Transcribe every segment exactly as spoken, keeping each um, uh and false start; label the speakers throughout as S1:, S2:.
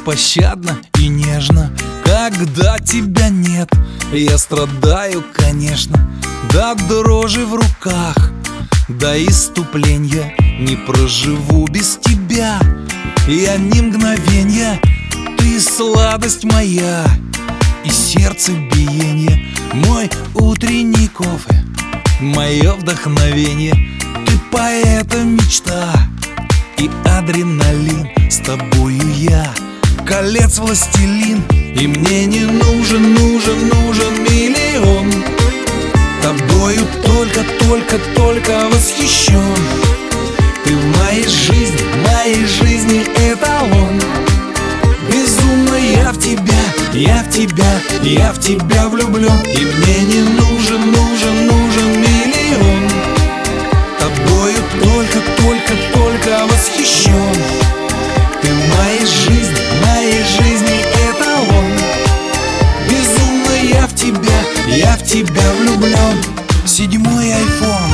S1: беспощадно и нежно. Когда тебя нет, я страдаю, конечно, до дрожи в руках, до иступления. Не проживу без тебя я ни мгновенья. Ты сладость моя и сердце биение, мой утренний кофе, мое вдохновение. Ты поэта мечта и адреналин. С тобою я колец властелин, и мне не нужен, нужен, нужен миллион. Тобою только, только, только восхищен. Ты в моей жизни, в моей жизни эталон. Безумно я в тебя, я в тебя, я в тебя влюблен. И мне не нужен, нужен, нужен миллион. Тобою только, только, только восхищен. Ты в моей жизни, в моей жизни эталон. Безумно я в тебя, я в тебя влюблен. Седьмой айфон.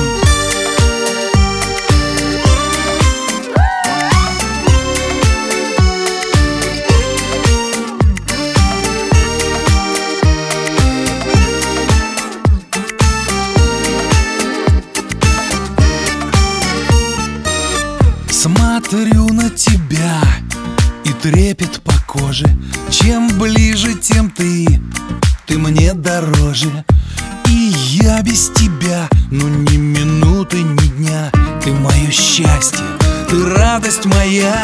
S1: Смотрю на тебя, и трепет по коже. Чем ближе, тем ты, ты мне дороже. И я без тебя, ну ни минуты, ни дня. Ты мое счастье, ты радость моя.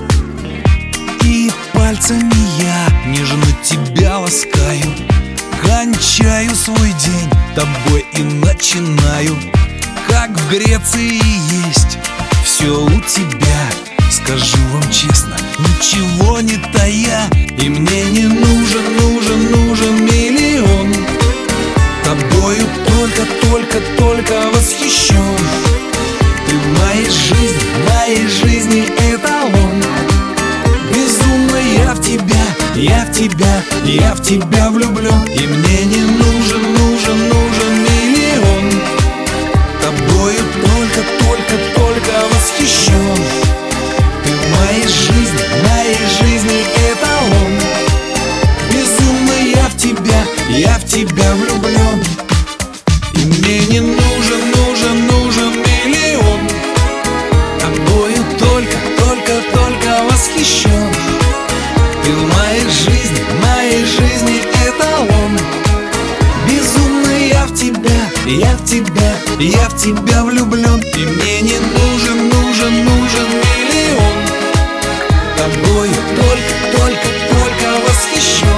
S1: И пальцами я нежно тебя ласкаю. Кончаю свой день тобой и начинаю. Как в Греции есть все у тебя, скажу вам честно, ничего не тая. И мне не нужен, нужен, нужен миллион. Тобою только, только, только восхищен. Ты в моей жизни, в моей жизни эталон. Безумно я в тебя, я в тебя, я в тебя влюблен. И мне не нужен, нужен, нужен миллион. Тобою только, только, только восхищен. Ты в моей жизни, в моей жизни эталон. Безумно я в тебя, я в тебя влюблен. И мне не нужен, нужен, нужен миллион. Тобою только, только, только восхищен. Ты в моей жизни, в моей жизни эталон. Безумно я в тебя, я в тебя, я в тебя влюблен. И мне не нужен, нужен, нужен миллион. Тобою только, только, только восхищен.